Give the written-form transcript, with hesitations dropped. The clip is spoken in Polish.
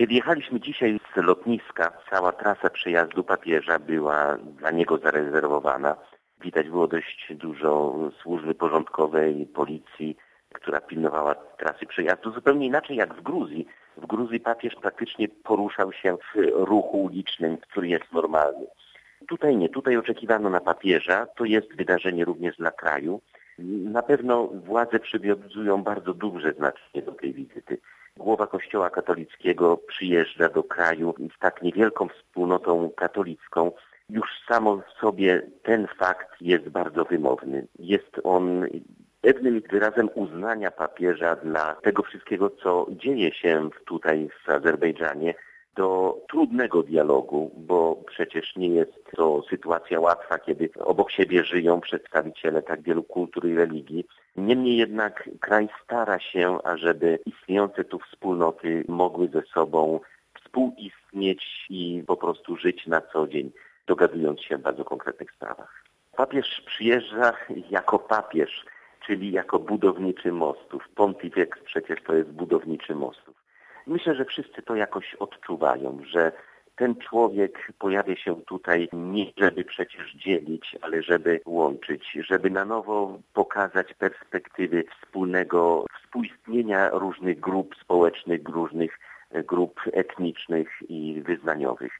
Kiedy jechaliśmy dzisiaj z lotniska, cała trasa przejazdu papieża była dla niego zarezerwowana. Widać było dość dużo służby porządkowej, policji, która pilnowała trasy przejazdu. Zupełnie inaczej jak w Gruzji. W Gruzji papież praktycznie poruszał się w ruchu ulicznym, który jest normalny. Tutaj nie. Tutaj oczekiwano na papieża. To jest wydarzenie również dla kraju. Na pewno władze przywiązują bardzo duże znaczenie do tej wizyty. Głowa Kościoła katolickiego przyjeżdża do kraju z tak niewielką wspólnotą katolicką. Już samo w sobie ten fakt jest bardzo wymowny. Jest on pewnym wyrazem uznania papieża dla tego wszystkiego, co dzieje się tutaj w Azerbejdżanie, do trudnego dialogu, bo przecież nie jest to sytuacja łatwa, kiedy obok siebie żyją przedstawiciele tak wielu kultur i religii. Niemniej jednak kraj stara się, ażeby istniejące tu wspólnoty mogły ze sobą współistnieć i po prostu żyć na co dzień, dogadując się w bardzo konkretnych sprawach. Papież przyjeżdża jako papież, czyli jako budowniczy mostów. Pontifex przecież to jest budowniczy mostów. Myślę, że wszyscy to jakoś odczuwają, że ten człowiek pojawia się tutaj nie żeby przecież dzielić, ale żeby łączyć, żeby na nowo pokazać perspektywy wspólnego współistnienia różnych grup społecznych, różnych grup etnicznych i wyznaniowych.